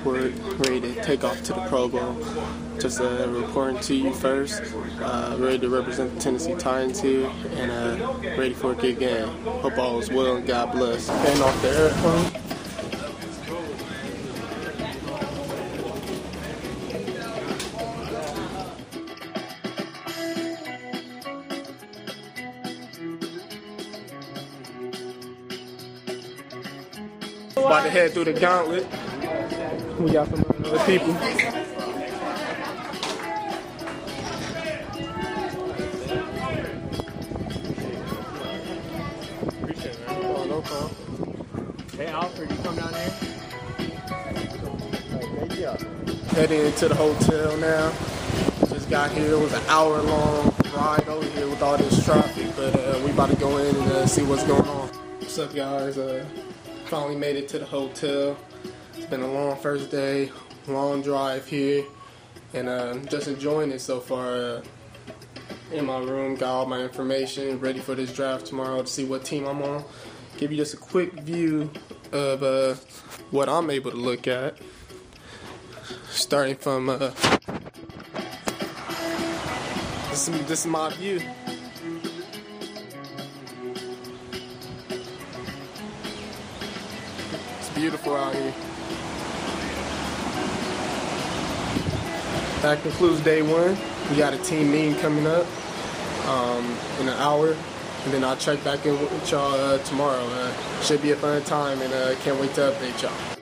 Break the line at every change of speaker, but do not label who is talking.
airport, ready to take off to the Pro Bowl. Just reporting to you first, ready to represent the Tennessee Titans here, and ready for a good game. Hope all is well and God bless. Heading off the airplane. About to head through the gauntlet. We got some other people.
Appreciate it, man.
Oh, no problem.
Hey, Alfred, you come down here?
Heading into the hotel now. Just got here. It was an hour-long ride over here with all this traffic, but we about to go in and see what's going on. What's up, guys? Finally made it to the hotel. It's been a long first day, long drive here, and just enjoying it so far. In my room, got all my information, ready for this draft tomorrow to see what team I'm on. Give you just a quick view of what I'm able to look at. Starting from this is my view. Beautiful out here. That concludes day one. We got a team meeting coming up in an hour, and then I'll check back in with y'all tomorrow. Should be a fun time, and can't wait to update y'all.